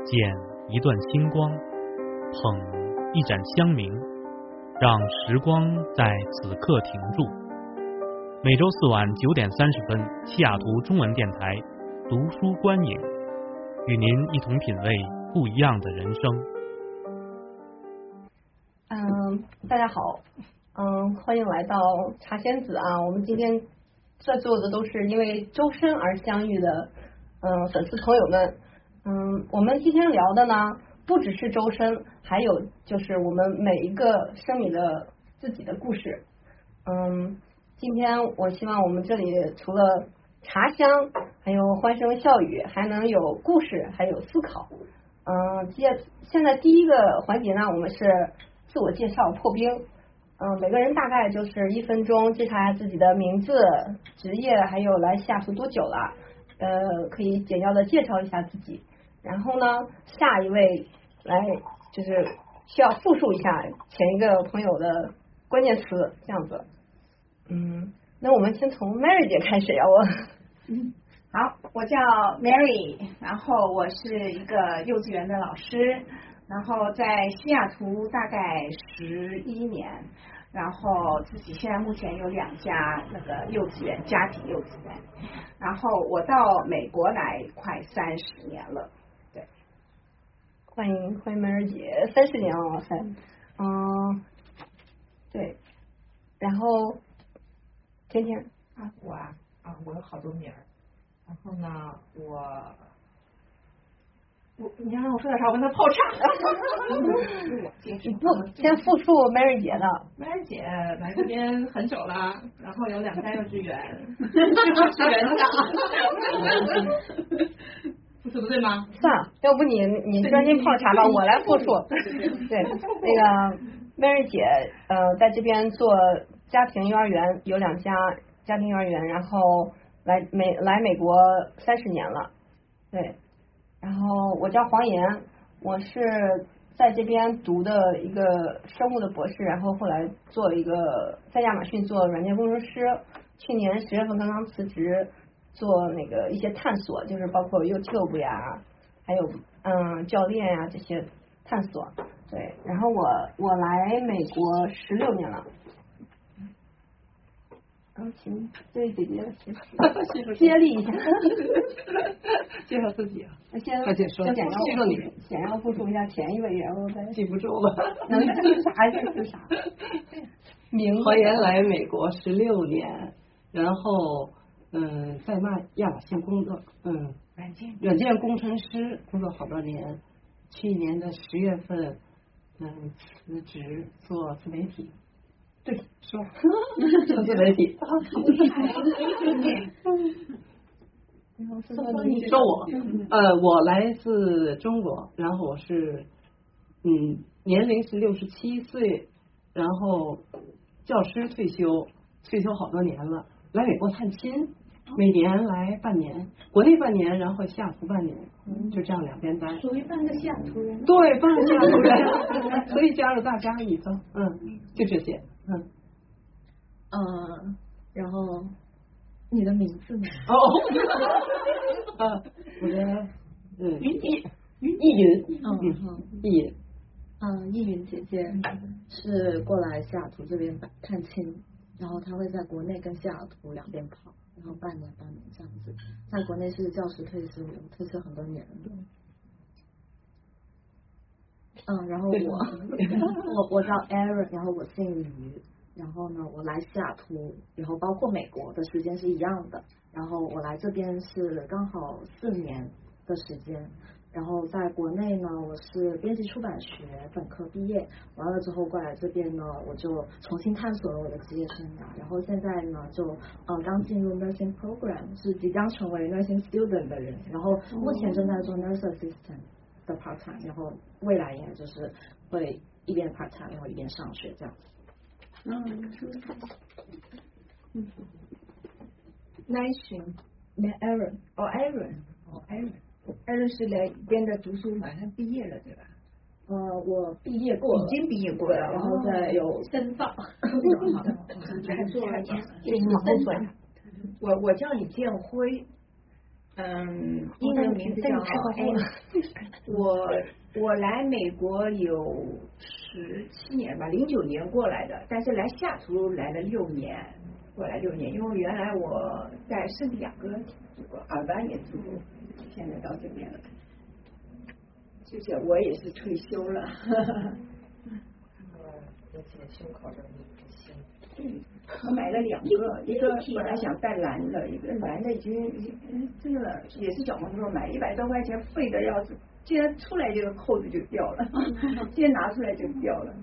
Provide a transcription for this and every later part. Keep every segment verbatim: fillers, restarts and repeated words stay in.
捡一段星光，捧一盏香茗，让时光在此刻停住。每周四晚九点三十分，西雅图中文电台读书观影，与您一同品味不一样的人生。 嗯，大家好，嗯，欢迎来到茶仙子啊。我们今天在座的都是因为周深而相遇的，嗯，粉丝朋友们。嗯，我们今天聊的呢，不只是周深，还有就是我们每一个生米的自己的故事。嗯，今天我希望我们这里除了茶香，还有欢声笑语，还能有故事，还有思考。嗯，接现在第一个环节呢，我们是自我介绍破冰。嗯，每个人大概就是一分钟介绍一下自己的名字、职业，还有来西雅图多久了。呃，可以简要的介绍一下自己。然后呢，下一位来就是需要复述一下前一个朋友的关键词，这样子。嗯，那我们先从 Mary 姐开始，要我。 嗯，好，我叫 Mary， 然后我是一个幼稚园的老师，然后在西雅图大概十一年，然后自己现在目前有两家那个幼稚园，家庭幼稚园，然后我到美国来快三十年了。 欢迎欢迎梅儿姐，三十年了，哇塞，嗯，对，然后甜甜啊，我啊啊，我有好多名儿，然后呢，我我你要让我说点啥？我跟他泡茶。 你不先复述 Mary 姐的 ？Mary 姐来这边很久了，然后有两家幼稚园，幼稚园长。复述的对吗？ 算了，要不你你专心泡茶吧，我来复述。对，那个 Mary 姐呃在这边做家庭幼儿园，有两家家庭幼儿园，然后来美来美国三十年了。对，然后我叫黄岩，我是在这边读的一个生物的博士，然后后来做一个在亚马逊做软件工程师，去年十月份刚刚辞职。做那个一些探索，就是包括 YouTube 呀，还有嗯教练呀这些探索。对，然后我我来美国十六年了。然后请这位姐姐接力一下， 介绍自己啊。 先快点说， 先简要记住你， 简要复述一下前一位，然后再记不住了。 能记啥就是啥。名字。 黄岩来美国十六年，然后。嗯，在马亚马逊工作，嗯， 软件软件工程师工作好多年。去年的十月份，嗯，辞职做自媒体。对，说做自媒体。说我，呃，我来自中国，然后我是，嗯，年龄是六十七岁，然后教师退休，退休好多年了，来美国探亲。每年来半年，国内半年，然后西雅图半年，就这样两边待。 属于半个西雅图人。 对，半个西雅图人，所以加入大家一个，嗯，就这些，嗯。 呃，然后你的名字呢？ 哦，啊，我的嗯，易易云，嗯，易云， 嗯，易云姐姐是过来西雅图这边探亲，然后她会在国内跟西雅图两边跑。然后半年半年这样子，在国内是教师退休，退休很多年了。嗯，然后我我我叫 Aaron， 然后我姓于，然后呢，我来西雅图，然后包括美国的时间是一样的，然后我来这边是刚好四年的时间。然后在国内呢，我是编辑出版学本科毕业，完了之后过来这边呢，我就重新探索了我的职业生涯。然后现在呢，就呃刚进入 nursing program， 是即将成为 nursing student 的人。然后目前正在做 nurse assistant 的 part time， 然后未来应该就是会一边 part time， 然后一边上学这样子。 嗯，嗯 ，nice， 那 Aaron， 哦 Aaron， 哦 Aaron。Aaron 是来边的读书，马上毕业了，对吧？ 呃，我毕业过了， 已经毕业过了， 然后再有深造， 还做了年， 深造。我我叫你建辉，嗯，英文名字叫 Annie， 我我来美国有十七年吧，零九年过来的，但是来西雅图来了六年，过来六年，因为原来我在圣地亚哥住过，尔湾也住过，现在到这边了，就是我也是退休了。 而且胸口这里很新。 嗯，我买了两个，一个本来想带蓝的，一个蓝的已经已经这个也是小红书买，一百多块钱废的要死，竟然出来这个扣子就掉了，竟然拿出来就掉了。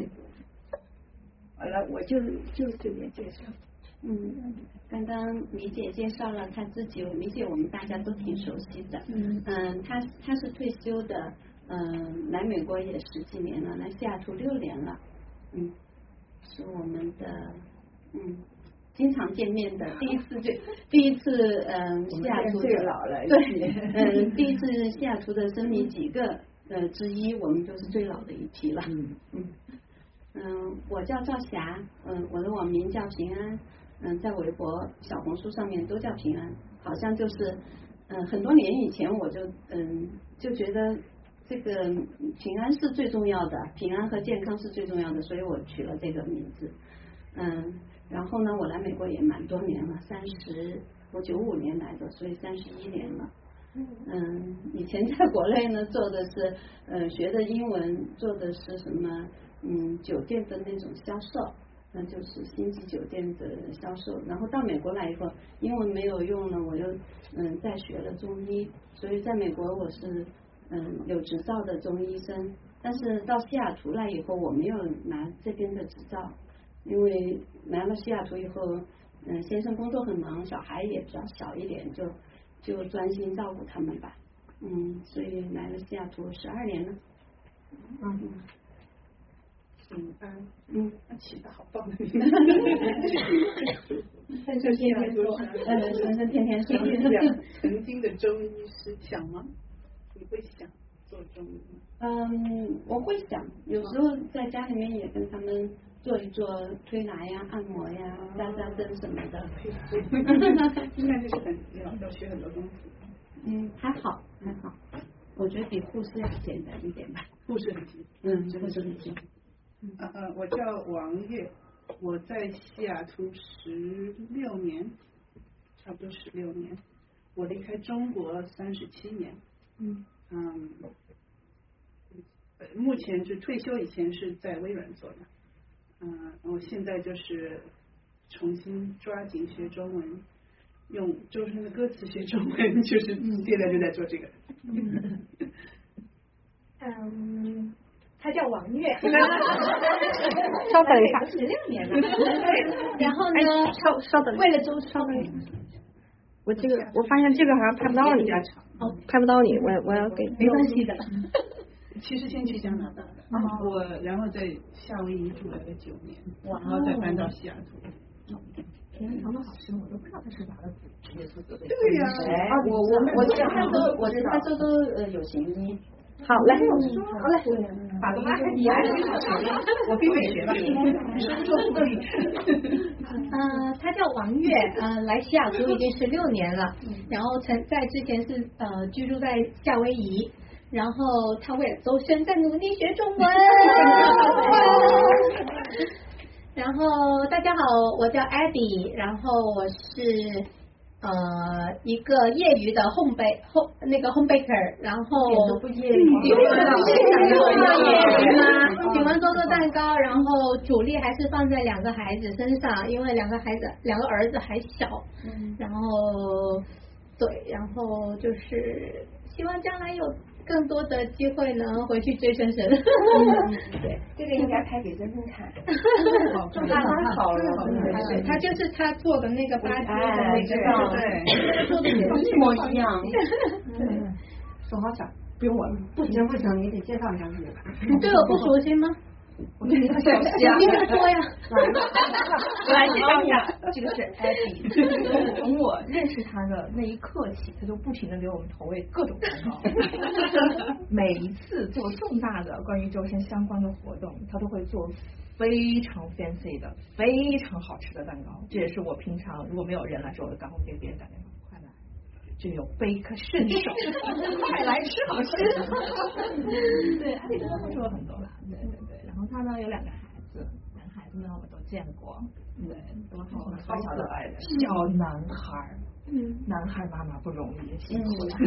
完了，我就就这边介绍。 嗯，刚刚米姐介绍了她自己，米姐我们大家都挺熟悉的。嗯嗯，她她是退休的，嗯，来美国也十几年了，来西雅图六年了。嗯，是我们的嗯经常见面的，第一次就第一次嗯西雅图最老了， 对，嗯第一次西雅图的生米几个呃之一，我们就是最老的一批了。嗯嗯嗯，我叫赵霞，嗯，我的网名叫平安，嗯，在微博、小红书上面都叫平安，好像就是嗯很多年以前我就嗯就觉得。这个平安是最重要的，平安和健康是最重要的，所以我取了这个名字。嗯，然后呢，我来美国也蛮多年了，三十，我九五年来的，所以三十一年了。嗯，以前在国内呢做的是，呃，学的英文，做的是什么？嗯，酒店的那种销售，那就是星级酒店的销售。然后到美国来以后，英文没有用了，我又嗯再学了中医，所以在美国我是。嗯，有执照的中医生，但是到西雅图来以后，我没有拿这边的执照，因为来了西雅图以后，嗯，先生工作很忙，小孩也比较小一点，就就专心照顾他们吧，嗯，所以来了西雅图十二年了，嗯， 平安， 嗯， 起的好棒的名字， 三生天天说， 呃，三生天天说， 曾经的中医师想吗？你会想做中医吗？ 嗯，我会想，有时候在家里面也跟他们做一做推拿呀、按摩呀、扎扎针什么的。 应该就是很要要学很多东西。 嗯，还好还好，我觉得比护士要简单一点吧。 护士很简单，嗯，护士很简单。 呃呃，我叫王月，我在西雅图十六年，差不多十六年。我离开中国三十七年。嗯嗯，目前就退休以前是在微软做的，嗯，我现在就是重新抓紧学中文，用周深的歌词学中文，就是现在就在做这个。 嗯，嗯他叫王月， 稍等一下， 十六年了。 然后呢，稍稍等， 为了周稍等。 我这个我发现这个好像拍不到你，哦，拍不到你，我我要给， 没关系的。 其实先去加拿大的，我然后在夏威夷住了个九年，然后再搬到西雅图。 平安堂的好吃，我都不知道他是哪个职业负责的。 对呀， 我我我其他都我其他州都呃有行医。 好，来， 好嘞，把个麦克你来， 我必须学吧。 呃，他叫王月，呃，来西雅图已经十六年了，然后曾在之前是呃居住在夏威夷，然后他为了周深在努力学中文。然后大家好，我叫 Abby， 然后我是呃一个业余的烘焙烘那个烘 baker， 然后不业余， 喜欢做做蛋糕，然后主力还是放在两个孩子身上，因为两个孩子两个儿子还小，然后对，然后就是希望将来有更多的机会能回去追深深。 对，这个应该拍给深深看。 他太好了， 对，他就是他做的那个八 G 的那个，对， 做的也一模一样。 手好小，不用我了。不行不行，你得介绍一下自己。 你对我不熟悉吗？ 我对你很熟悉啊。 你跟他说呀。 我来介绍一下，这个是 Abby。从我认识他的那一刻起，他就不停的给我们投喂各种蛋糕。每一次做重大的关于周深相关的活动，他都会做非常 fancy 的、非常好吃的蛋糕。这也是我平常如果没有人来说，我刚会给别人打电话，快来。 就有杯可顺手，快来吃好吃。对，阿里真的付出了很多啦，对对对。然后他呢有两个孩子，两个孩子呢我都见过，对，都好小小的小男孩。嗯，男孩妈妈不容易，辛苦了。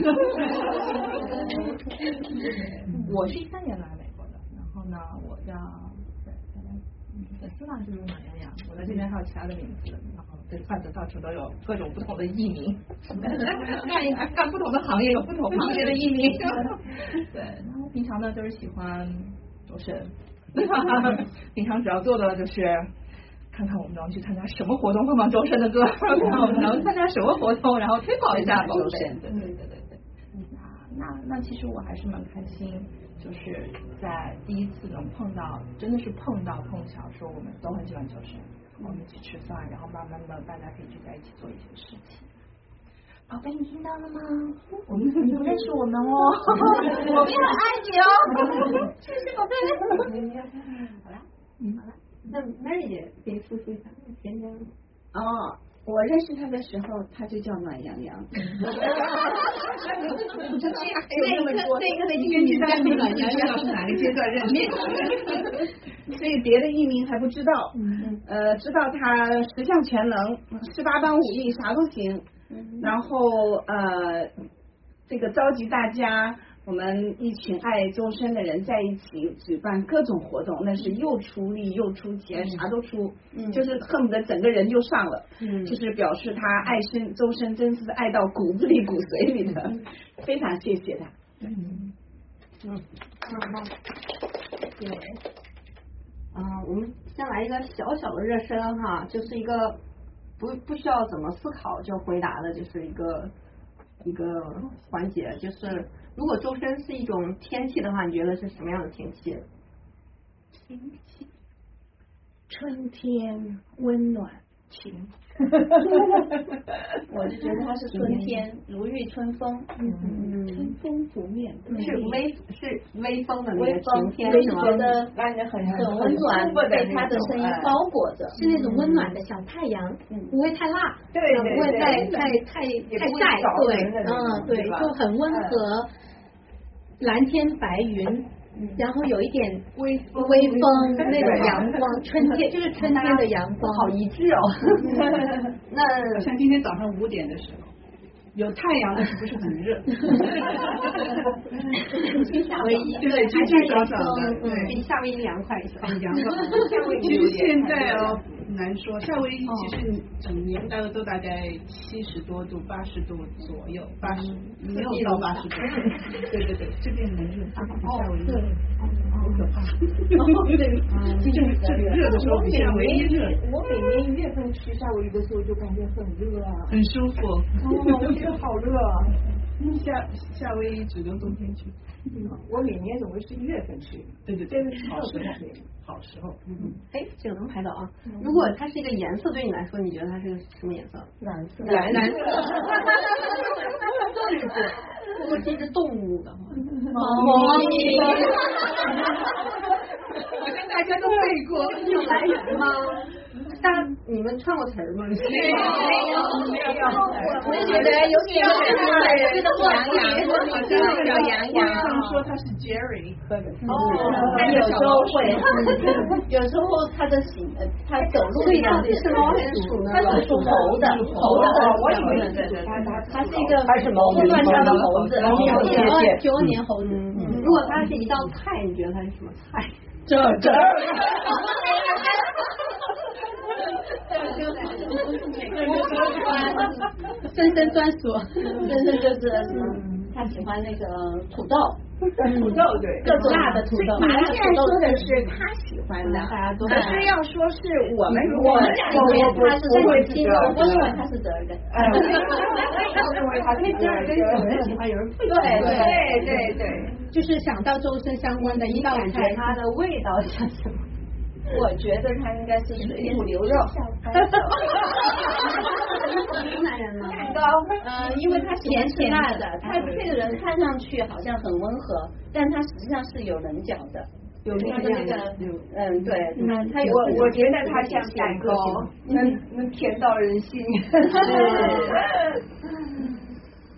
我是一三年来美国的，然后呢，我叫对大家粉丝嘛就是马洋洋，我在这边还有其他的名字，然后这个患者到处都有各种不同的艺名，干干不同的行业有不同行业的艺名。对，然后平常呢就是喜欢周深，平常主要做的就是。看看我们能去参加什么活动，放放周深的歌；看看我们能参加什么活动，然后推广一下周深。对对对对对。那那那其实我还是蛮开心，就是在第一次能碰到，真的是碰到碰巧说我们都很喜欢周深，我们一起吃饭，然后慢慢的大家可以聚在一起做一些事情。宝贝，你听到了吗？我们你不认识我们哦，我们也很爱你哦。谢谢宝贝。好啦，嗯，好啦。 那 Mary 姐可以复述一下前面哦，我认识他的时候，他就叫暖洋洋。这个这个的艺名叫暖洋洋是哪个阶段认识？所以别的艺名还不知道。呃，知道他十项全能，十八般武艺啥都行。然后呃，这个召集大家。我们一群爱周深的人在一起举办各种活动，那是又出力又出钱，啥都出，嗯、就是恨不得整个人就上了，嗯、就是表示他爱深周深真是爱到骨子里骨髓里的，嗯、非常谢谢他。嗯嗯嗯，对，啊，我们先来一个小小的热身哈，就是一个不不需要怎么思考就回答的，就是一个一个环节，就是。如果周深是一种天气的话，你觉得是什么样的天气？ 天气，春天温暖晴。 我就觉得它是春天，如沐春风， 嗯，春风拂面， 是微是微风的那个晴天，是吗？ 觉得让人很很温暖，被它的声音包裹着， 是那种温暖的小太阳，不会太辣， 对， 不会太太太太晒，对，嗯，对，就很温和。蓝天白云，然后有一点微微风那种阳光，春天就是春天的阳光， 好一致哦。那像今天早上五点的时候，有太阳但是不是很热。 夏威夷对，清清爽爽的， 对，比夏威夷凉快一些。 凉快。其实现在哦难说，夏威夷其实整年大概都大概七十多度、八十度左右，八十没有到八十度。对对对，这边很热，夏威夷好可怕。对，就是这里热的时候比夏威夷热。 我每年一月份去夏威夷的时候就感觉很热啊， 很舒服。 哦，我觉得好热啊。 夏夏威夷只能冬天去。 我每年总是一月份去。 对对对，好时候，好时候。 嗯，哎，这个能拍到啊。如果它是一个颜色，对你来说，你觉得它是个什么颜色？ 蓝色。 蓝蓝色。 如果是一只动物的话， 猫咪。好像大家都背过， 有来源吗？大你们串过词儿吗？没有， 没有。 我也觉得有点这个杨洋，好像叫杨洋。 他们说他是 Jerry。 哦，他有时候会，有时候他的行，他走路的样子是猫还是鼠呢？ 他是属猴的，猴的。 我以为对对，他他是一个混乱上的猴子， 九二年猴子。 如果它是一道菜，你觉得它是什么菜？ 这这。 深深专属， 深深就是他喜欢那个土豆， 土豆对， 各种辣的土豆。 马来西亚说的是他喜欢的，可是要说是我们如果我认为他是我会听， 我认为他是德根， 我认为他是德根， 有人喜欢，有人不喜欢， 对对对对， 就是想到周深相关的一道菜， 它的味道像什么？ 我觉得它应该是水煮牛肉。 湖南人吗？ 蛋糕，呃，因为它甜甜辣的，它这个人看上去好像很温和，但他实际上是有棱角的。 有他的那个，嗯，对，他他有。 我我觉得他像蛋糕，能能甜到人心。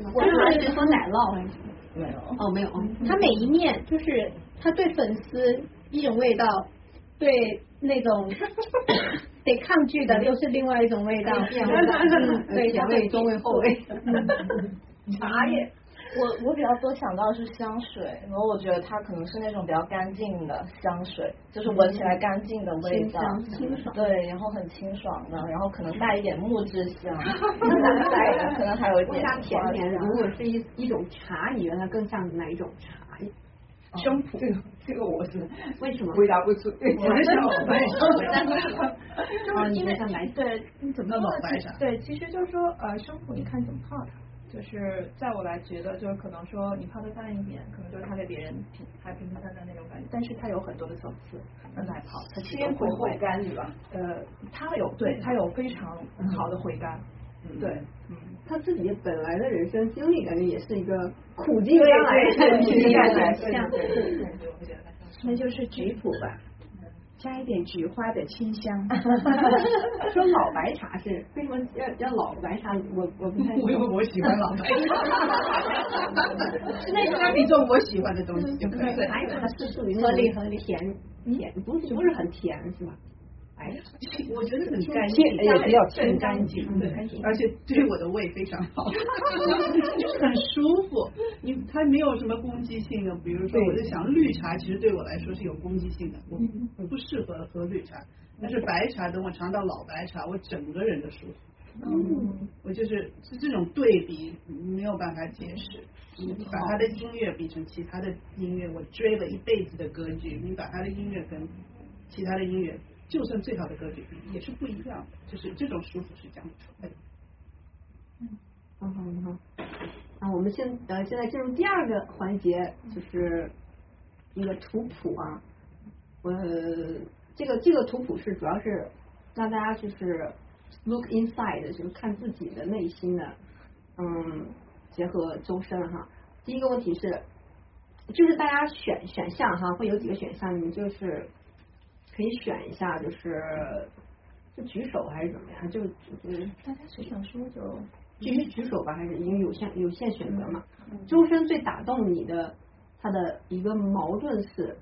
是吧？我是说奶酪还是没有？ 哦，没有。 他每一面就是他对粉丝一种味道，对那种得抗拒的又是另外一种味道。 嗯，对， 甜味、中味、后味。 茶叶。 我我比较多想到的是香水，然后我觉得它可能是那种比较干净的香水，就是闻起来干净的味道， 清爽， 对，然后很清爽的，然后可能带一点木质香，带可能还有一点甜甜的。如果是一一种茶，你觉得它更像哪一种茶？ 生普， 这个这个我是为什么回答不出？我是想老白茶， 就是因为像白对，你怎么老白茶？ 对，其实就是说呃，生普你看怎么泡它。就是在我来觉得，就是可能说你泡的淡一点，可能就是它给别人平还平平淡淡那种感觉，但是它有很多的层次让它来泡，它其实会回甘是吧？ 呃，它有对它有非常好的回甘，嗯、对，嗯， 他自己本来的人生经历感觉也是一个苦尽甘来的体验， 像对对对，那就是菊普吧。加一点菊花的清香。 说老白茶是为什么要叫老白茶？我我不太懂。 因为我喜欢老白茶，那是一种我喜欢的东西就可以。 白茶是属于合理合理甜甜，不是不是很甜是吧？哎， 我觉得很干净， 也比较清干净，对，而且对我的胃非常好，就是很舒服。你它没有什么攻击性的，比如说我在想绿茶，其实对我来说是有攻击性的，我我不适合喝绿茶。但是白茶，等我尝到老白茶，我整个人都舒服。嗯，我就是是这种对比没有办法解释。你把他的音乐比成其他的音乐，我追了一辈子的歌剧，你把他的音乐跟其他的音乐。就算最好的歌剧也是不一样，就是这种舒服是讲不出来的。 嗯，好好好。那我们现呃现在进入第二个环节，就是一个图谱啊。呃，这个这个图谱是主要是让大家就是 look inside， 就是看自己的内心的，嗯，结合周深哈。第一个问题是，就是大家选选项哈，会有几个选项，你们就是。可以选一下，就是就举手还是怎么样？就就是大家谁想说就继续举手吧，还是因为有限有限选择嘛？嗯嗯、周深最打动你的他的一个矛盾是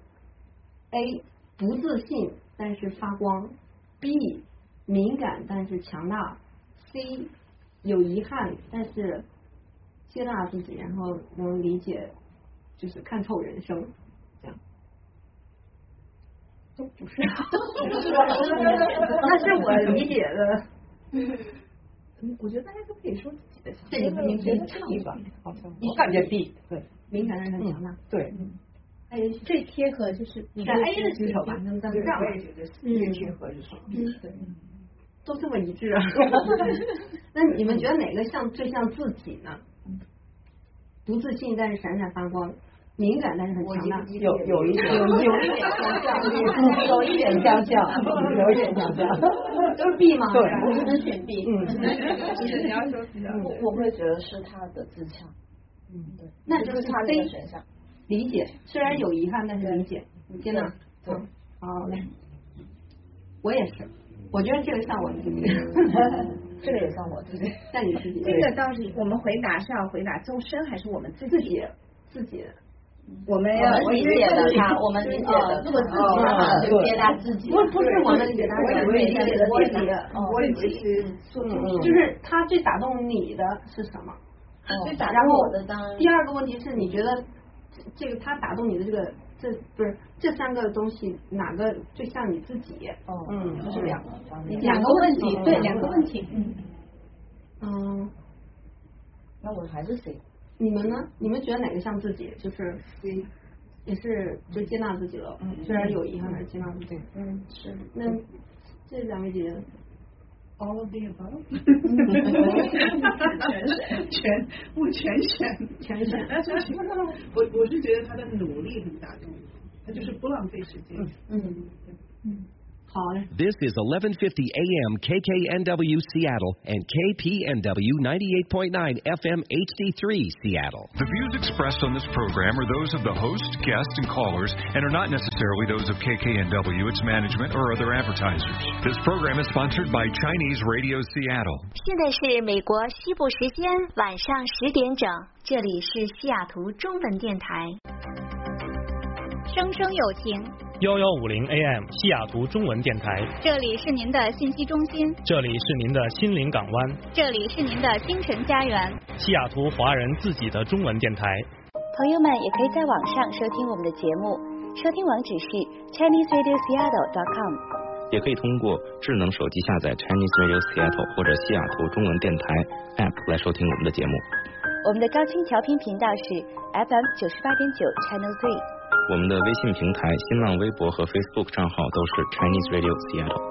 A 不自信但是发光 ，B 敏感但是强大 ，C 有遗憾但是接纳自己，然后能理解，就是看透人生。都不是，那是我理解的。 我觉得大家都可以说自己的想法。 这个你觉得 B 吧？好像我感觉 B 对， 敏感但是强大。 对， 哎，最贴合就是选 A 的举手吧，能这样。 我也觉得最贴合是 B，对， 都这么一致啊。那你们觉得哪个像最像自己呢？不自信但是闪闪发光。敏感但是很强大， 有有一点有有一点相像，有一点相像，有一点相像，都是 B 吗？ 对， 我只能选 B。 嗯，你要说比较， 我我会觉得是他的自强。 嗯，对，那就是他这个选项。 理解，虽然有遗憾，但是理解，接纳。 对， 好嘞。我也是，我觉得这个像我自己， 这个也像我自己， 像你自己。 这个到底我们回答是要回答周深还是我们自己？ 自己。 我们要理解的他，我们理解的， 如果自己的话就接纳自己，不不是我们理解他，我以为理解的自己， 我以为是， 就是他最打动你的是什么？ 最打动我的当然。 第二个问题是你觉得这个他打动你的这个这不是这三个东西哪个最像你自己？ 哦， 嗯， 这是两个方面， 两个问题，对，两个问题，嗯嗯， 那我还是 C。 你们呢？你们觉得哪个像自己？就是 C， 也是就接纳自己了。嗯，虽然有遗憾，还是接纳自己。 嗯，是。 那这两位姐姐 ，all of the above， 全全不全选， 全选。 我我是觉得他的努力很打动我，他就是不浪费时间。 嗯嗯。 This is eleven fifty A M K K N W Seattle and K P N W ninety-eight point nine F M H D three Seattle. The views expressed on this program are those of the host, guests, and callers and are not necessarily those of K K N W, its management, or other advertisers. This program is sponsored by Chinese Radio Seattle. 现在是美国西部时间晚上十点整，这里是西雅图中文电台。 声声有情。 幺幺五零 A M 西雅图中文电台， 这里是您的信息中心， 这里是您的心灵港湾， 这里是您的精神家园， 西雅图华人自己的中文电台。 朋友们也可以在网上收听我们的节目，收听网址是 Chinese Radio Seattle dot com， 也可以通过智能手机下载 Chinese Radio Seattle 或者西雅图中文电台 App 来收听我们的节目。 我们的高清调频频道是 F M 九十八点九 Channel Three。 我们的微信平台、新浪微博和 Facebook 账号都是 Chinese Radio Seattle。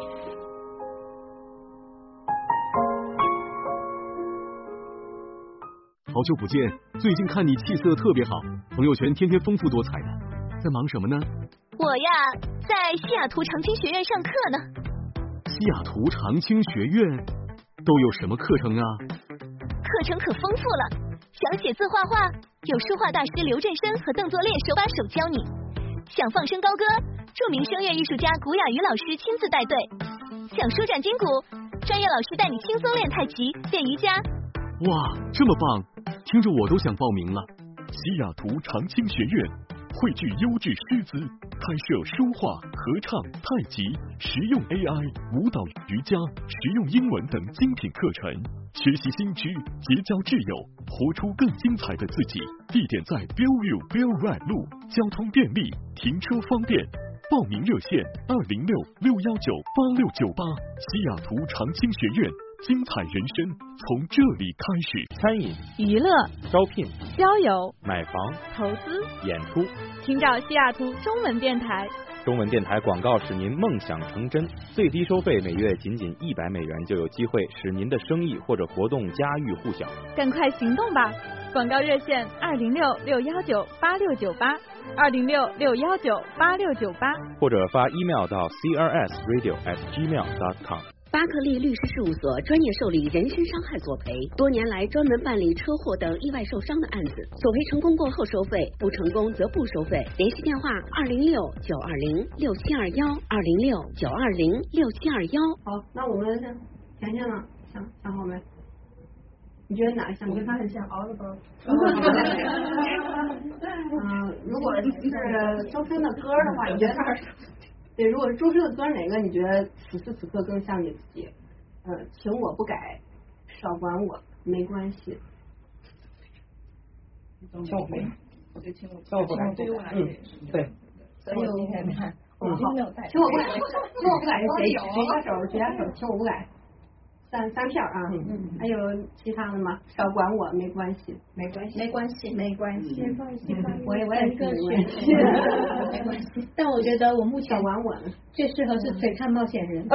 好久不见，最近看你气色特别好，朋友圈天天丰富多彩的，在忙什么呢？ 我呀，在西雅图长青学院上课呢。 西雅图长青学院都有什么课程啊？ 课程可丰富了。想写字画画，有书画大师刘振生和邓作烈手把手教你；想放声高歌，著名声乐艺术家古雅瑜老师亲自带队；想舒展筋骨，专业老师带你轻松练太极、练瑜伽。 哇，这么棒！听着我都想报名了。西雅图长青学院汇聚优质师资，开设书画、合唱、太极、实用 A I、舞蹈、瑜伽、实用英文等精品课程。学习新知，结交挚友，活出更精彩的自己。地点在 Bellevue Bell Ride 路，交通便利，停车方便。报名热线二零六六幺九八六九八。西雅图长青学院，精彩人生从这里开始。 餐饮、 娱乐、 招聘、 交友、 买房、 投资、 演出， 听找西雅图中文电台。 中文电台广告使您梦想成真，最低收费每月仅仅一百美元，就有机会使您的生意或者活动家喻户晓。 赶快行动吧！广告热线二零六六幺九八六九八，二零六六幺九八六九八， 或者发 email 到 c r s radio at gmail dot com。 巴克利律师事务所专业受理人身伤害索赔，多年来专门办理车祸等意外受伤的案子，索赔成功过后收费，不成功则不收费。联系电话二零六九二零六七二幺，二零六九二零六七二幺。 好，那我们甜甜呢？想想好没？你觉得哪个像？ 我跟他很像，熬了包。 嗯，如果是周深的歌的话，你觉得他是？对，如果是周深的歌，哪个你觉得此时此刻更像你自己？呃，情我不改，少管我，没关系。 情我不改， 我觉得情我情我不改， 对于我来说也是。 对。 所以我今天你看，我今天没有带。 情我不改，情我不改是谁？谁家手？谁家手？情我不改。三三片啊，嗯，还有其他的吗？少管我，没关系， 没关系， 没关系， 没关系， 没关系， 我也我也是没关系， 没关系。但我觉得我目前少管我最适合是璀璨冒险人。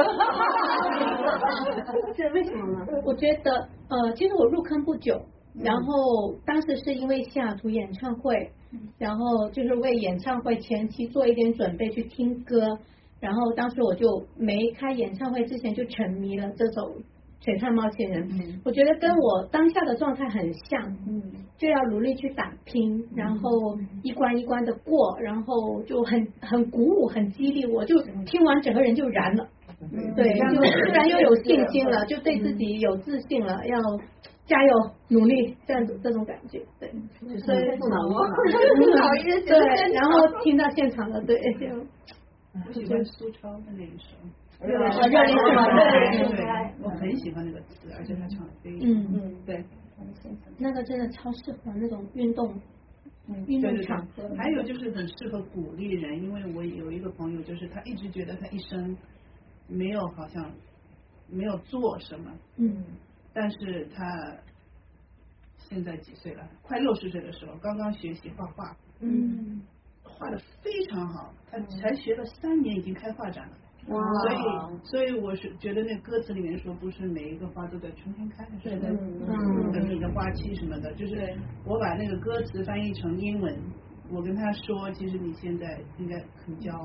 这为什么呢？ 我觉得呃，其实我入坑不久，然后当时是因为西雅图演唱会，然后就是为演唱会前期做一点准备去听歌，然后当时我就没开演唱会之前就沉迷了这首璀璨冒险人，嗯、我觉得跟我当下的状态很像，嗯，就要努力去打拼，然后一关一关的过，然后就很很鼓舞，很激励我，就听完整个人就燃了，嗯、对，就突然又有信心了，就对自己有自信了，要加油努力，这样子这种感觉，对，所以不脑不脑对，然后听到现场的，对，就我喜欢苏超的那一首。 热烈热烈是吗？ 对，我很喜欢那个词，而且他唱的非常嗯嗯对，那个真的超适合那种运动运动场合。 还有就是很适合鼓励人，因为我有一个朋友，就是他一直觉得他一生没有好像没有做什么， 嗯， 但是他现在几岁了？快六十岁的时候，刚刚学习画画， 嗯， 画的非常好，他才学了三年，已经开画展了。 哇！ 所以，所以我是觉得那歌词里面说，不是每一个花都在春天开，对对，嗯，等你的花期什么的，就是我把那个歌词翻译成英文，我跟他说，其实你现在应该很骄傲，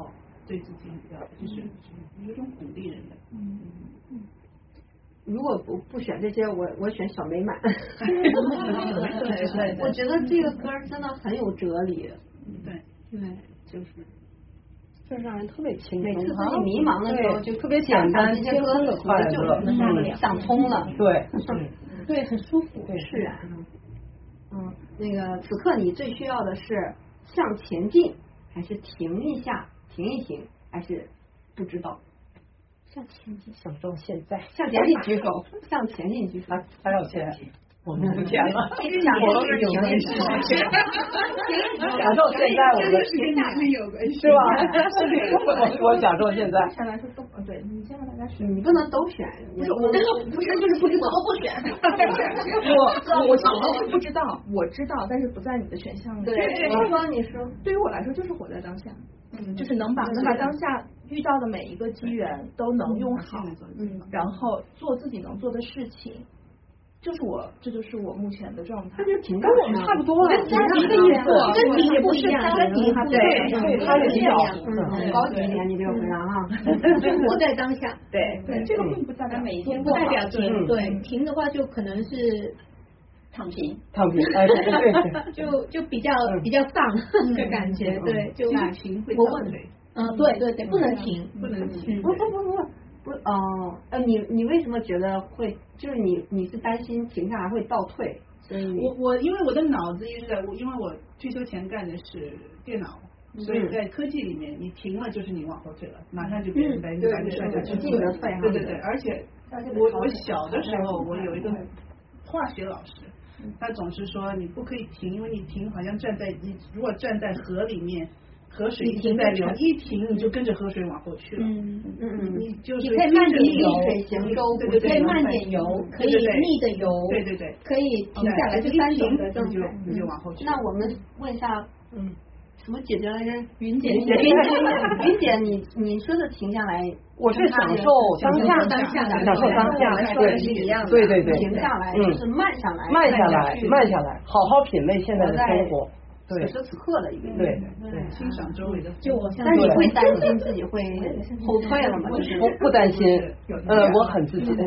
对自己比较就是有种鼓励人的。 嗯嗯。如果不不选这些，我我选小美满。 对对我觉得这个歌真的很有哲理。 对对， 就是。就让人特别轻松， 每次自己迷茫的时候，就特别简单、 这些歌的快乐， 就想通了。 对， 对，很舒服，释然。嗯，那个此刻你最需要的是向前进，还是停一下、停一停，还是不知道？ 向前进，享受现在。 向前进举手，向前进举手。 还有钱。我们不钱了， 我们是有关系，享受现在，我们跟你们有关系， 是吧？我我享受现在。 相对来说都对，你先让大家选， 你不能都选。 不是，我不是不是就是不知道不选。我我想的是不知道，我知道，但是不在你的选项里。 对，我说你说， 对于我来说就是活在当下，嗯，就是能把能把当下遇到的每一个机缘都能用好，嗯，然后做自己能做的事情。就是我，这就是我目前的状态。 跟我们差不多了， 跟一个意思， 跟你也不是家庭， 对对，他是比较嗯高级一点，你这个回答哈， 活在当下。 对对，这个并不代表每一天不代表停，对停的话就可能是躺平， 躺平，哎对对， 就就比较比较丧的感觉，对，就停会我问，嗯，对对对，不能停， 不能停， 不不不不。不哦，呃，你你为什么觉得会？就是你你是担心停下来会倒退？所以我我因为我的脑子一直在，我因为我退休前干的是电脑，所以在科技里面，你停了就是你往后退了，马上就别人把你把你摔下去， 进的退哈。 对对对，而且我我小的时候，我有一个化学老师，他总是说你不可以停，因为你停好像站在你如果站在河里面。河水一直在流，一停你就跟着河水往后去了。 嗯嗯嗯， 你就是你可以慢点游， 水行舟， 对对对， 可以慢点游，可以逆着游， 对对对， 可以停下来，这三种的状态， 你就往后去。 那我们问一下，嗯，什么姐姐来着？ 云姐， 云姐，云姐，你你说的停下来， 我是享受当下， 当下的， 享受当下， 对是一样的， 对对对， 停下来就是慢下来， 慢下来，慢下来，好好品味现在的生活。 此时此刻的一个对对，欣赏周围的， 就我但你会担心自己会后退了吗？就是不不担心，呃，我很自信。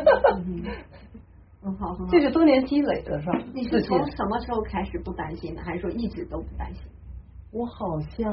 嗯，好， 这是多年积累的是吧？ 你是从什么时候开始不担心的，还是说一直都不担心？ 我好像，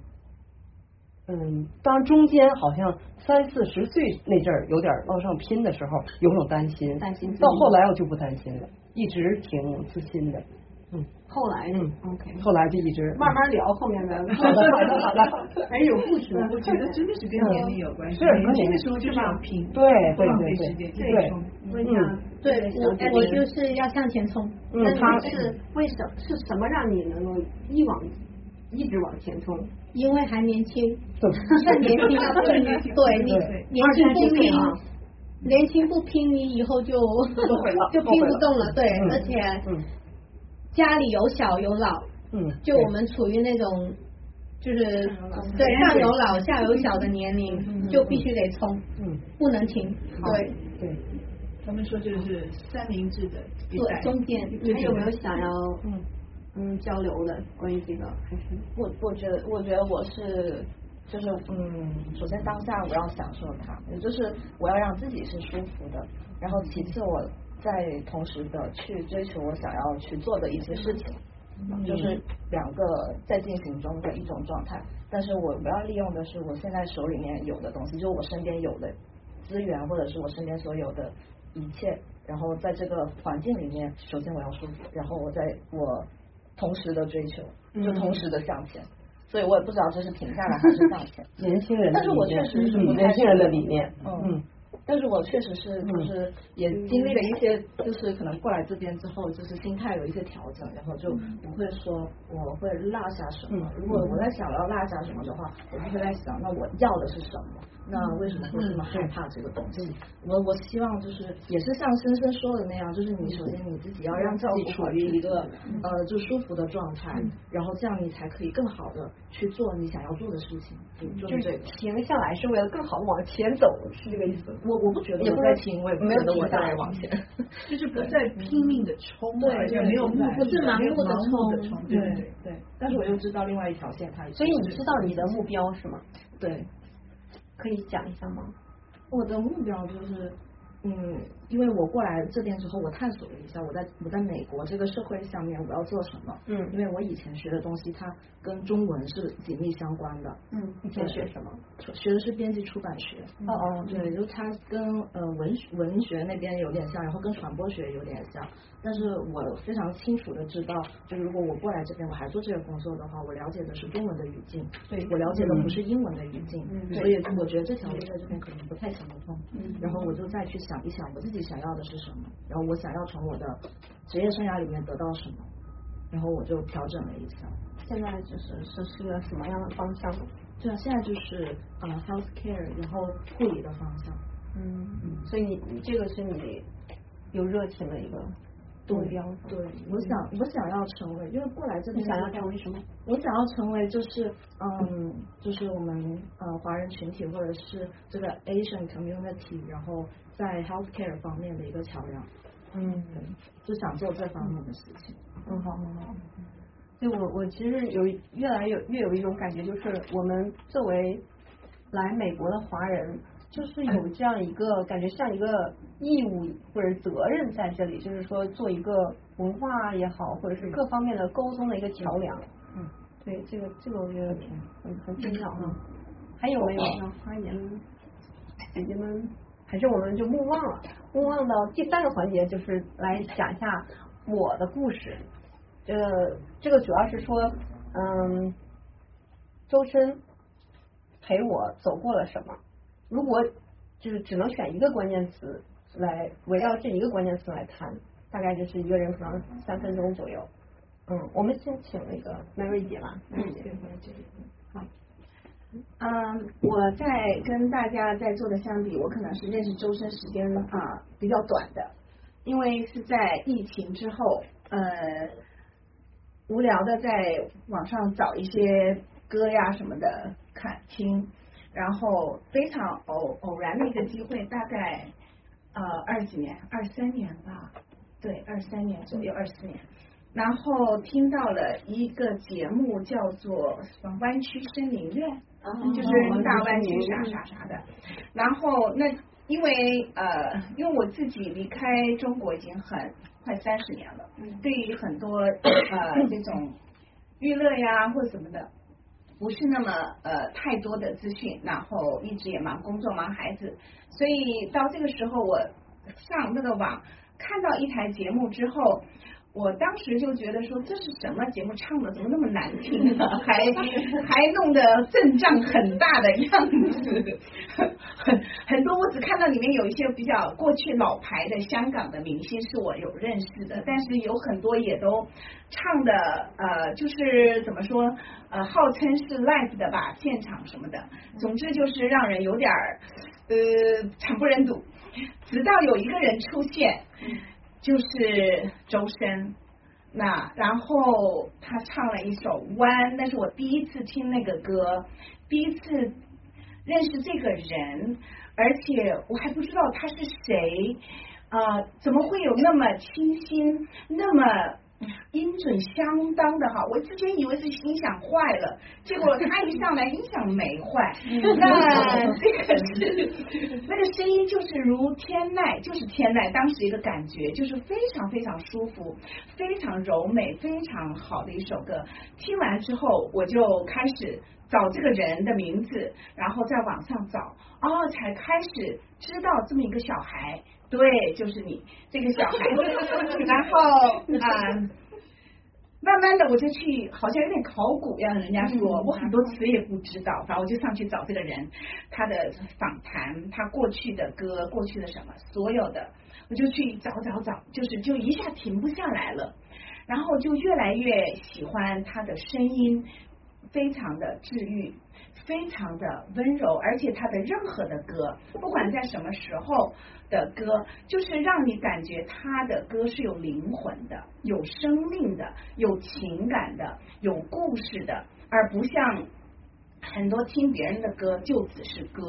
嗯，当中间好像三四十岁那阵儿有点往上拼的时候，有种担心， 担心。 到后来我就不担心了，一直挺自信的。嗯， 后来嗯 ，OK， 后来就一直慢慢聊后面的。 好的，好的，好的， 还有故事。 我觉得真的是跟年龄有关系。 是， 年轻的时候就是要拼， 对对对对对， 嗯， 对，我我就是要向前冲。 嗯，他是为什是什么让你能够一往一直往前冲？ 因为还年轻，趁年轻要拼，对你年轻不拼。年轻不拼，你以后就就拼不动了。对，而且家里有小有老， 嗯， 就我们处于那种就是对上有老下有小的年龄，就必须得冲， 嗯， 不能停。对对， 他们说这是三明治的一代， 中间。 你们有没有想要嗯嗯交流的关于这个？还是我我觉得我觉得我是。就是嗯，首先当下我要享受它，也就是我要让自己是舒服的，然后其次我再同时的去追求我想要去做的一些事情，嗯、就是两个在进行中的一种状态。但是我我要利用的是我现在手里面有的东西，就是我身边有的资源或者是我身边所有的一切，然后在这个环境里面，首先我要舒服，然后我在我同时的追求，就同时的向前。嗯，所以我也不知道这是停下来还是向前。 年轻人， 但是我确实是不年轻人的理念， 嗯，但是我确实是就是也经历了一些，就是可能过来这边之后，就是心态有一些调整，然后就不会说我会落下什么。如果我在想要落下什么的话，我就会在想，那我要的是什么？那为什么会这么害怕这个东西？我我希望就是也是像深深说的那样，就是你首先你自己要让自己处于一个呃就舒服的状态，然后这样你才可以更好的去做你想要做的事情。 就是这个停下来是为了更好往前走，是这个意思。 我我不觉得我在停，我也不觉得我在往前， 就是不再拼命的冲， 对， 没有不是盲目的冲， 对对对。但是我又知道另外一条线，它所以你知道你的目标是吗？ 对， 可以讲一下吗？ 我的目标就是。嗯，因为我过来这边之后，我探索了一下，我在我在美国这个社会上面我要做什么。 嗯， 因为我以前学的东西，它跟中文是紧密相关的。 嗯，以前学什么？ 学的是编辑出版学。 哦哦， 对，就它跟呃文文学那边有点像，然后跟传播学有点像。但是我非常清楚的知道，就是如果我过来这边我还做这个工作的话，我了解的是中文的语境， 对， 我了解的不是英文的语境， 嗯、 所以我觉得这条路在这边可能不太行得通。 嗯， 然后我就再去想一想我自己想要的是什么，然后我想要从我的职业生涯里面得到什么，然后我就调整了一下。 现在就是是是个什么样的方向？ 对啊，现在就是呃 healthcare， 然后护理的方向。 嗯嗯，所以你你这个是你有热情的一个。目标对，我想我想要成为，因为过来这边想要成为什么？ 我想要成为就是嗯，就是我们呃华人群体或者是这个 Asian community， 然后在 healthcare 方面的一个桥梁。 嗯， 就想做这方面的事情。 嗯，好，很好。所以我我其实有越来越越有一种感觉，就是我们作为来美国的华人。就是有这样一个感觉，像一个义务或者责任在这里，就是说做一个文化也好，或者是各方面的沟通的一个桥梁。 嗯， 对，这个这个我觉得很很重要啊。还有没有呢？欢迎姐姐们，还是我们就目望了，目望到第三个环节，就是来讲一下我的故事。这个这个主要是说，嗯，周深陪我走过了什么。如果就是只能选一个关键词来围绕这一个关键词来谈，大概就是一个人可能三分钟左右。嗯，我们先请那个 Mary 姐吧。 Mary 姐，好。嗯，我在跟大家在座的相比，我可能是认识周深时间啊比较短的，因为是在疫情之后，呃，无聊的在网上找一些歌呀什么的看听。然后非常偶偶然的一个机会，大概呃二几年，二三年吧，对，二三年左右，二四年。然后听到了一个节目叫做什么湾区森林院， 哦、 就是大湾区啥啥啥的。然后那因为呃，因为我自己离开中国已经很快三十年了，对于很多呃这种娱乐呀或者什么的。不是那么呃太多的资讯，然后一直也忙工作忙孩子，所以到这个时候我上那个网看到一台节目之后，我当时就觉得说这是什么节目，唱的怎么那么难听呢？还还弄得阵仗很大的样子，很很多我只看到里面有一些比较过去老牌的香港的明星是我有认识的，但是有很多也都唱的呃就是怎么说呃号称是 live 的吧，现场什么的，总之就是让人有点呃惨不忍睹。直到有一个人出现。就是周深，那然后他唱了一首《湾》，那是我第一次听那个歌，第一次认识这个人，而且我还不知道他是谁啊、呃，怎么会有那么清新，那么音准相当的好？我之前以为是音响坏了，结果他一上来音响没坏，那这个是那个声音就是如天籁，就是天籁，当时一个感觉就是非常非常舒服，非常柔美，非常好的一首歌。听完之后，我就开始找这个人的名字，然后在网上找，哦，才开始知道这么一个小孩。对，就是你这个小孩，然后啊、呃，慢慢的我就去，好像有点考古一样，人家说我很多词也不知道，反正我就上去找这个人，他的访谈，他过去的歌，过去的什么，所有的，我就去找找找，就是就一下停不下来了，然后就越来越喜欢他的声音，非常的治愈。非常的温柔，而且他的任何的歌，不管在什么时候的歌，就是让你感觉他的歌是有灵魂的，有生命的，有情感的，有故事的，而不像很多听别人的歌就只是歌。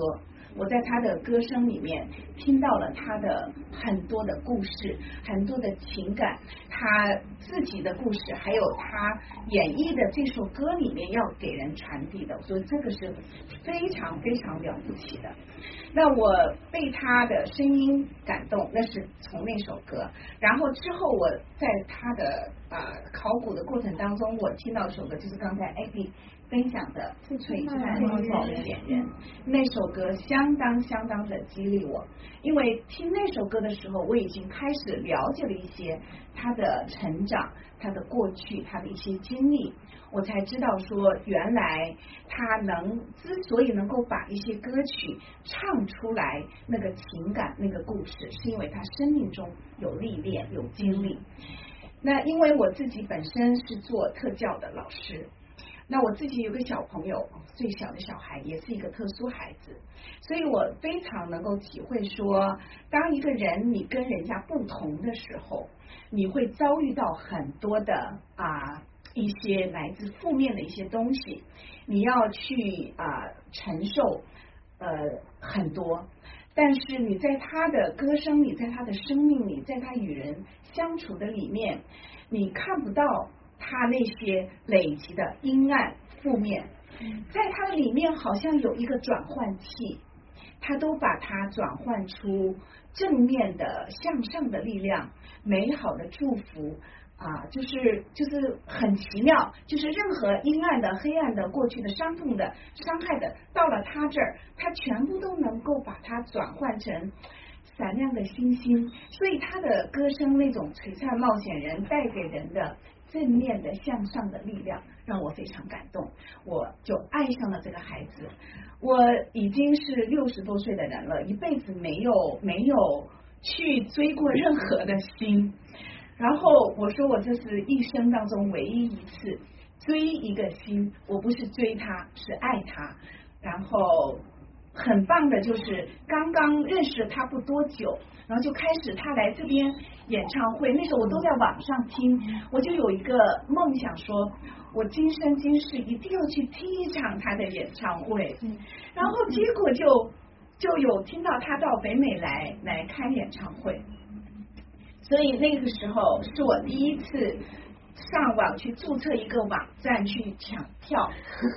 我在他的歌声里面听到了他的很多的故事，很多的情感，他自己的故事，还有他演绎的这首歌里面要给人传递的，所以这个是非常非常了不起的。那我被他的声音感动，那是从那首歌，然后之后我在他的啊、呃、考古的过程当中，我听到一首歌，就是刚才 Abby 分享的《璀璨冒险人》，那首歌相当相当的激励我，因为听那首歌的时候，我已经开始了解了一些他的成长，他的过去，他的一些经历，我才知道说，原来他能之所以能够把一些歌曲唱出来，那个情感，那个故事，是因为他生命中有历练，有经历。那因为我自己本身是做特教的老师，那我自己有个小朋友，最小的小孩也是一个特殊孩子，所以我非常能够体会说，当一个人你跟人家不同的时候，你会遭遇到很多的啊一些来自负面的一些东西，你要去啊承受呃很多，但是你在他的歌声里，在他的生命里，在他与人相处的里面，你看不到他那些累积的阴暗负面，在他的里面好像有一个转换器，他都把它转换出正面的向上的力量，美好的祝福啊，就是就是很奇妙，就是任何阴暗的、黑暗的、过去的伤痛的、伤害的，到了他这儿，他全部都能够把它转换成闪亮的星星。所以他的歌声那种璀璨冒险人带给人的正面的向上的力量，让我非常感动，我就爱上了这个孩子。我已经是六十多岁的人了，一辈子没有没有去追过任何的星。然后我说我这是一生当中唯一一次追一个星，我不是追他，是爱他。然后很棒的就是刚刚认识他不多久，然后就开始他来这边演唱会，那时候我都在网上听，我就有一个梦想说，我今生今世一定要去听一场他的演唱会。然后结果就就有听到他到北美来来开演唱会。所以那个时候是我第一次上网去注册一个网站去抢票，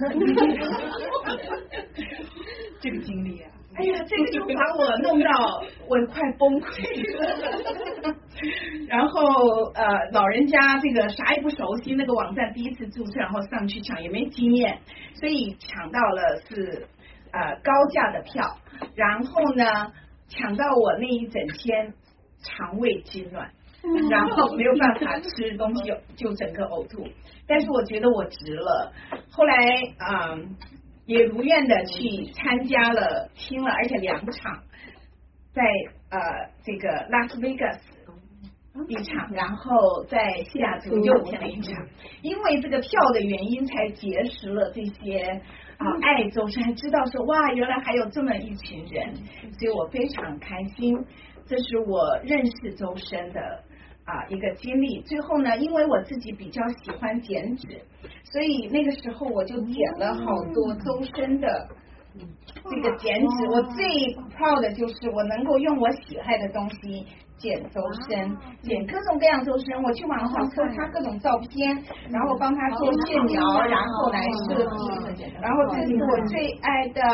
这个经历啊， 哎呀，这个就把我弄到我快崩溃了。然后呃，老人家这个啥也不熟悉，那个网站第一次注册，然后上去抢也没经验，所以抢到了是呃高价的票，然后呢抢到我那一整天肠胃痉挛，然后没有办法吃东西，就整个呕吐。但是我觉得我值了。后来嗯，也如愿的去参加了，听了，而且两场，在呃这个拉斯维加斯一场，然后在西雅图又听了一场。因为这个票的原因，才结识了这些啊爱周深，才知道说哇，原来还有这么一群人，所以我非常开心。这是我认识周深的啊一个经历。最后呢，因为我自己比较喜欢减脂，所以那个时候我就减了好多周深的这个减脂。我最 proud 的就是我能够用我喜爱的东西减周深，减各种各样周深。我去网上搜他各种照片，然后帮他做线描，然后来设计。然后这是我最爱的，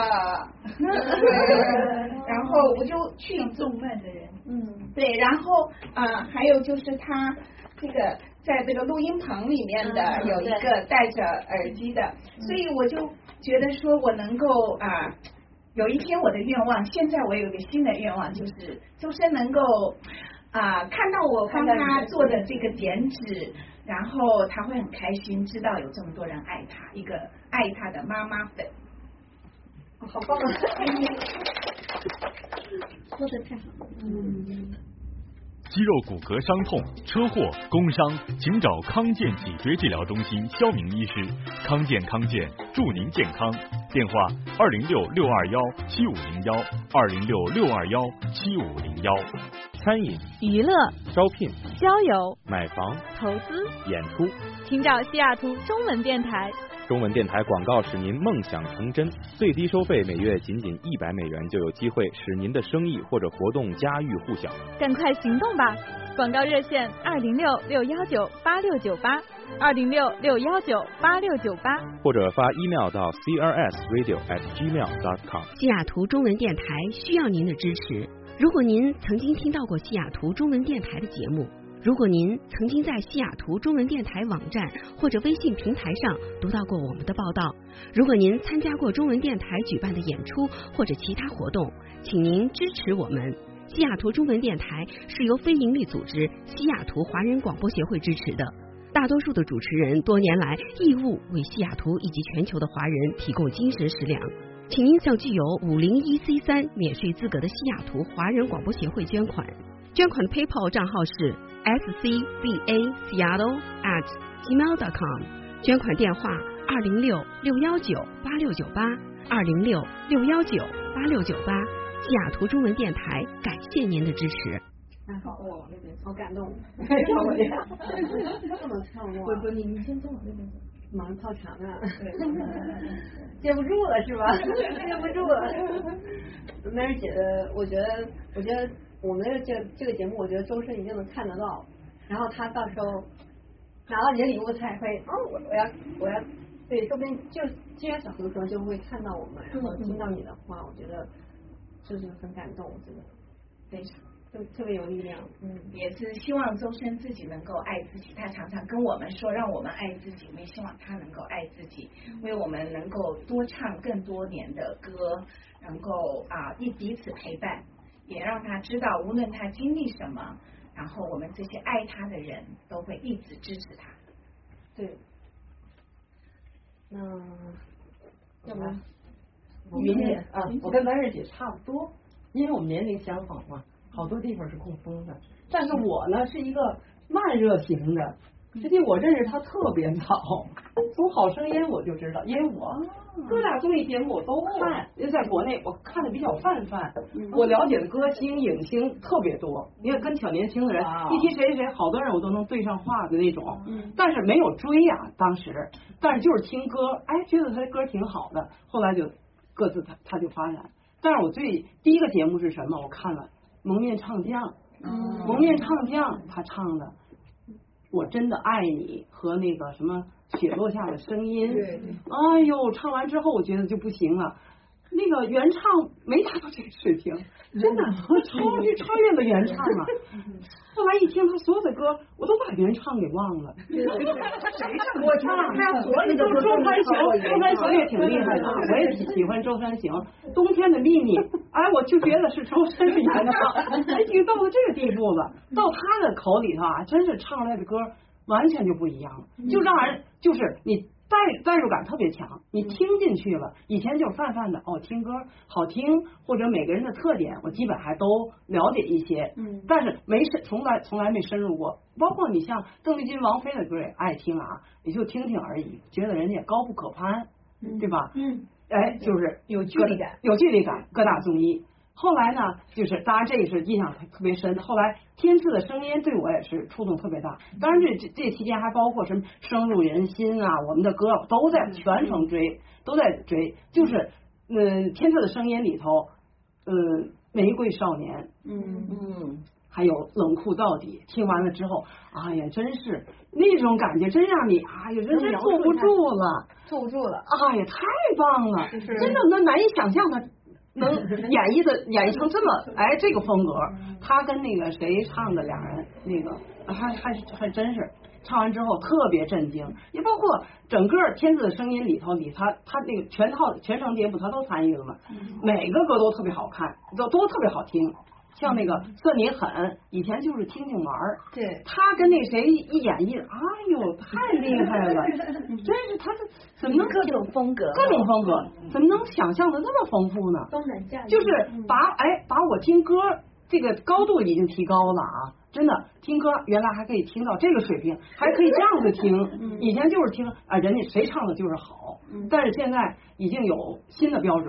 然后我就去动漫的人， 嗯，对，然后啊、呃，还有就是他这个在这个录音棚里面的有一个戴着耳机的，所以我就觉得说我能够啊。呃有一天我的愿望，现在我有一个新的愿望，就是周深能够啊、呃、看到我帮他做的这个减脂，然后他会很开心，知道有这么多人爱他，一个爱他的妈妈粉。 哦、好棒啊！说的太好了。嗯。 肌肉骨骼伤痛、车祸、工伤，请找康健脊椎治疗中心肖明医师。康健康健，祝您健康。电话：二零六六二幺七五零幺，二零六六二幺七五零幺。 餐饮、 娱乐、 招聘、 交友、 买房、 投资、 演出， 请找西雅图中文电台中文电台广告使您梦想成真，最低收费每月仅仅一百美元，就有机会使您的生意或者活动家喻户晓。 赶快行动吧！广告热线二零六六幺九八六九八，二零六六幺九八六九八， 或者发 email 到 c r s radio at gmail dot com。 西雅图中文电台需要您的支持。如果您曾经听到过西雅图中文电台的节目，如果您曾经在西雅图中文电台网站或者微信平台上读到过我们的报道，如果您参加过中文电台举办的演出或者其他活动，请您支持我们。西雅图中文电台是由非营利组织西雅图华人广播协会支持的，大多数的主持人多年来义务为西雅图以及全球的华人提供精神食粮。请您向具有五零一 C 三免税资格的西雅图华人广播协会捐款，捐款的 PayPal 账号是 s c b a seattle at gmail dot com， 捐款电话二零六六幺九八六九八，二零六六幺九八六九八。西雅图中文电台感谢您的支持。 好，我往那边，好感动。 看我这样， 这么唱哇！ 不不，你你先先往那边走， 马上泡茶呢。接不住了是吧？接不住了。Mary 姐的，我觉得，我觉得我们的这个这个节目，我觉得周深一定能看得到。然后他到时候拿到你的礼物，他也会，哦，我我要我要，对，说不定就既然小何说就会看到我们，然后听到你的话，我觉得就是很感动，真的，非常。就特别有力量， 嗯，也是希望周深自己能够爱自己。他常常跟我们说，让我们爱自己，我们也希望他能够爱自己，为我们能够多唱更多年的歌，能够啊一彼此陪伴，也让他知道，无论他经历什么，然后我们这些爱他的人都会一直支持他。 对，那要不然云姐啊，我跟白日姐差不多，因为我们年龄相仿嘛。好多地方是共通的，但是我呢是一个慢热型的，实际我认识他特别早，从《好声音》我就知道，因为我各大综艺节目我都看，因为在国内我看的比较泛泛，我了解的歌星影星特别多，因为跟小年轻的人一提谁谁谁，好多人我都能对上话的那种，但是没有追呀当时，但是就是听歌，哎觉得他的歌挺好的，后来就各自他他就发展，但是我最第一个节目是什么？我看了。蒙面唱将，蒙面唱将，他唱的《我真的爱你》和那个什么《雪落下的声音》，哎呦，唱完之后我觉得就不行了，那个原唱没达到这个水平，真的超越超越了原唱啊！后来一听他所有的歌，我都把原唱给忘了。谁唱？我唱，他所有的周周三行，周三行也挺厉害的，我也喜欢周三行。冬天的秘密，哎，我就觉得是周深演的，已经到了这个地步了。到他的口里头啊，真是唱出来的歌完全就不一样了，就让人就是你。代代入感特别强，你听进去了。以前就是泛泛的哦，听歌好听，或者每个人的特点，我基本还都了解一些。嗯，但是没深，从来从来没深入过。包括你像邓丽君、王菲的歌也爱听啊，也就听听而已，觉得人家高不可攀，对吧？嗯，哎，就是有距离感， 有距离感。各大综艺。后来呢，就是当然这个是印象特别深。后来天赐的声音对我也是触动特别大。当然这这这期间还包括什么深入人心啊，我们的歌都在全程追，都在追。就是嗯，天赐的声音里头，嗯，玫瑰少年，嗯嗯，还有冷酷到底。听完了之后，哎呀，真是那种感觉，真让你哎呀，真是坐不住了， 坐不住了。 哎呀，太棒了，真的那难以想象的。能演绎的演绎成这么哎这个风格，他跟那个谁唱的两人那个还还还真是唱完之后特别震惊，也包括整个天赐的声音里头里他他那个全套全程节目他都参与了嘛，每个歌都特别好看，都都特别好听。像那个算你狠，以前就是听听玩儿， 对， 他跟那谁一演绎，哎呦，太厉害了，真是他这怎么能各种风格， 各种风格，怎么能想象的那么丰富呢？ 都能驾驭， 就是把哎把我听歌这个高度已经提高了啊！真的听歌原来还可以听到这个水平，还可以这样子听，以前就是听啊人家谁唱的就是好，但是现在已经有新的标准了。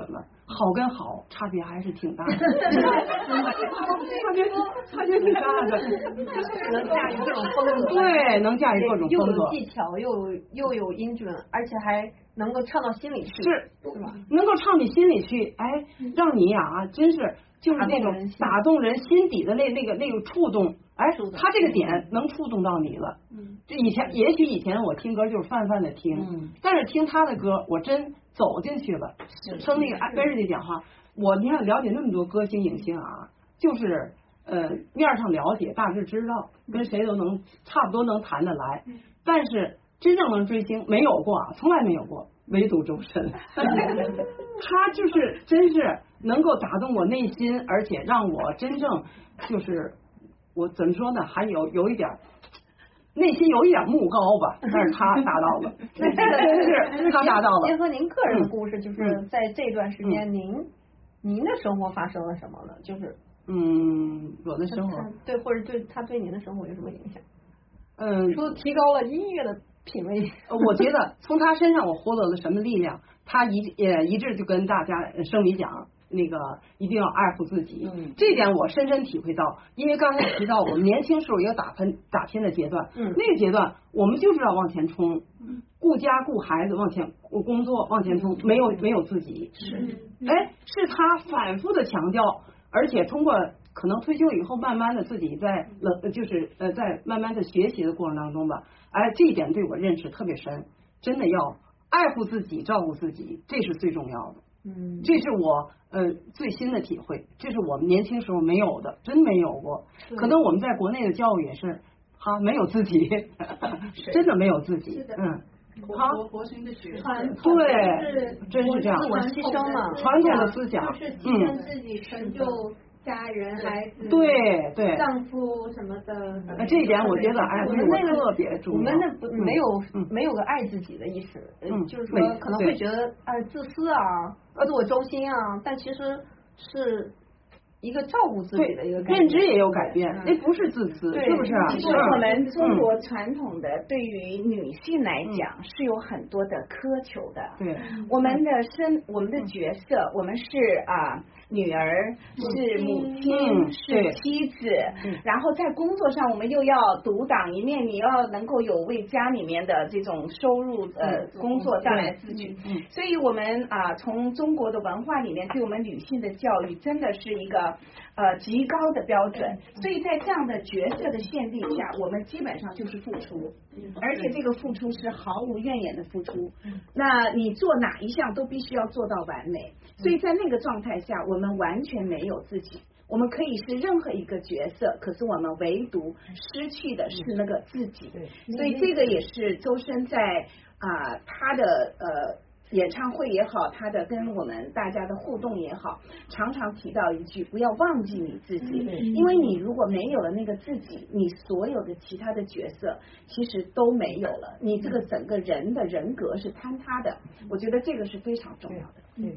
好跟好差别还是挺大的，差别差别挺大的， 就是能驾驭各种风格， 对，能驾驭各种风格， 又有技巧，又又有音准，而且还能够唱到心里去， 是是吧？ 能够唱你心里去，哎，让你呀、啊，真是就是那种打动人心底的那那个那个触动，哎，他这个点能触动到你了。嗯，就以前也许以前我听歌就是泛泛的听，嗯，但是听他的歌，我真走进去了。称那个安贝瑞的讲话，我你看了解那么多歌星影星啊，就是呃面上了解，大致知道，跟谁都能差不多能谈得来，但是真正能追星没有过啊，从来没有过。唯独周深，他就是真是能够打动我内心，而且让我真正就是我怎么说呢，还有有一点内心有一点慕高吧，但是他达到了，真是他达到了。 结合您个人的故事，就是在这段时间，您您的生活发生了什么呢？就是嗯，我的生活对，或者对他对您的生活有什么影响？ 嗯， 说提高了音乐的品味。 我觉得从他身上我获得了什么力量？他一呃一致就跟大家声明讲，那个一定要爱护自己。嗯，这点我深深体会到，因为刚才也提到我们年轻时候有打拼打拼的阶段，嗯，那个阶段我们就是要往前冲，嗯，顾家顾孩子往前工作往前冲，没有没有自己。是，哎，是他反复的强调，而且通过。可能退休以后，慢慢的自己在冷，就是呃，在慢慢的学习的过程当中吧，哎，这一点对我认识特别深，真的要爱护自己，照顾自己，这是最重要的。嗯，这是我呃最新的体会，这是我们年轻时候没有的，真没有过。可能我们在国内的教育也是，哈，没有自己，真的没有自己。嗯。 活活生的学传对，真是这样， 自我牺牲了， 传统的思想， 就是牺牲自己成就。家人、孩子， 对对， 丈夫什么的， 呃，这一点我觉得，哎，对我特别重要。 我们那不没有没有个爱自己的意识，嗯，就是说可能会觉得哎自私啊，自我中心啊，但其实是一个照顾自己的一个认知也有改变，那不是自私，是不是啊？ 其实我们中国传统的对于女性来讲是有很多的苛求的，对，我们的身我们的角色，我们是啊。女儿是母亲，是妻子，然后在工作上我们又要独当一面，你要能够有为家里面的这种收入呃工作带来自举，所以我们啊从中国的文化里面对我们女性的教育真的是一个呃极高的标准，所以在这样的角色的限定下，我们基本上就是付出，而且这个付出是毫无怨言的付出，那你做哪一项都必须要做到完美，所以在那个状态下，我们我们完全没有自己，我们可以是任何一个角色，可是我们唯独失去的是那个自己。所以这个也是周深在啊、呃、他的呃演唱会也好，他的跟我们大家的互动也好，常常提到一句：不要忘记你自己，因为你如果没有了那个自己，你所有的其他的角色其实都没有了，你这个整个人的人格是坍塌的。我觉得这个是非常重要的。嗯。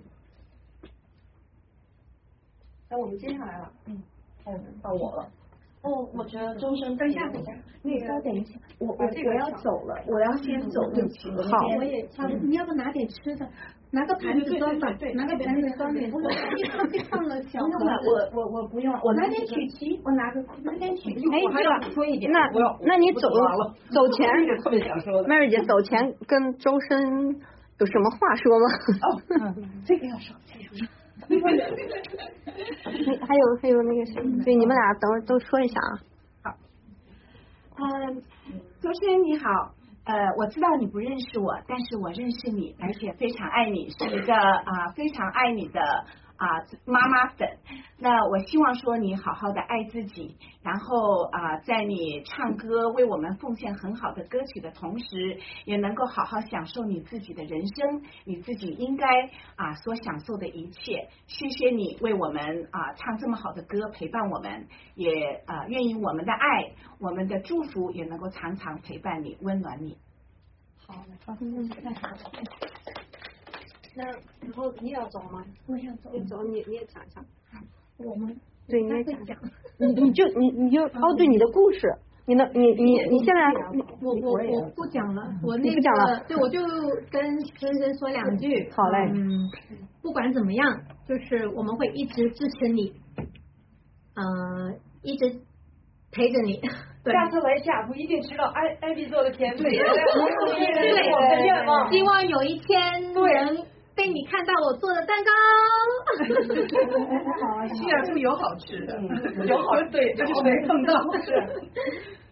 那我们接下来了，嗯，到我了。 哦，我觉得周深，等一下，等一下，你稍等一下，我我我要走了，我要先走，对不起。 好，我也差不多。你要不拿点吃的，拿个盘子装吧，拿个盘子装点。我一放了小。 不用了，我我我不用，我拿点曲奇，我拿个拿点曲奇。 哎， 对了，说一点。 那那你走走前， 特别想说的。 Mary 姐走前跟周深有什么话说吗？ 哦，这个要说，这个要说。 那还有还有那个谁，对，你们俩等会儿都说一下啊。 好，嗯，周深你好，呃，我知道你不认识我，但是我认识你，而且非常爱你，是一个啊、呃、非常爱你的啊、呃、妈妈粉。那我希望说你好好的爱自己，然后啊、呃、在你唱歌为我们奉献很好的歌曲的同时，也能够好好享受你自己的人生，你自己应该啊、呃、所享受的一切。谢谢你为我们啊、呃、唱这么好的歌，陪伴我们，也啊、呃、愿意我们的爱，我们的祝福也能够常常陪伴你，温暖你。 好，好，太好了。那然后你也要走吗？ 我想走。 你走，你你也讲一下。 我们对，你也讲讲。你你就你你就哦，对你的故事，你的你你你现在我我我不讲了，我那个不讲了， 对，我就跟深深说两句。 好嘞。 嗯，不管怎么样， 就是我们会一直支持你，呃，一直陪着你。 下次来西雅图一定吃到艾艾比做的甜品， 对， 我们的愿望。 希望有一天能被你看到我做的蛋糕。 西雅图有好吃的， 有好对， 就是没碰到。 是。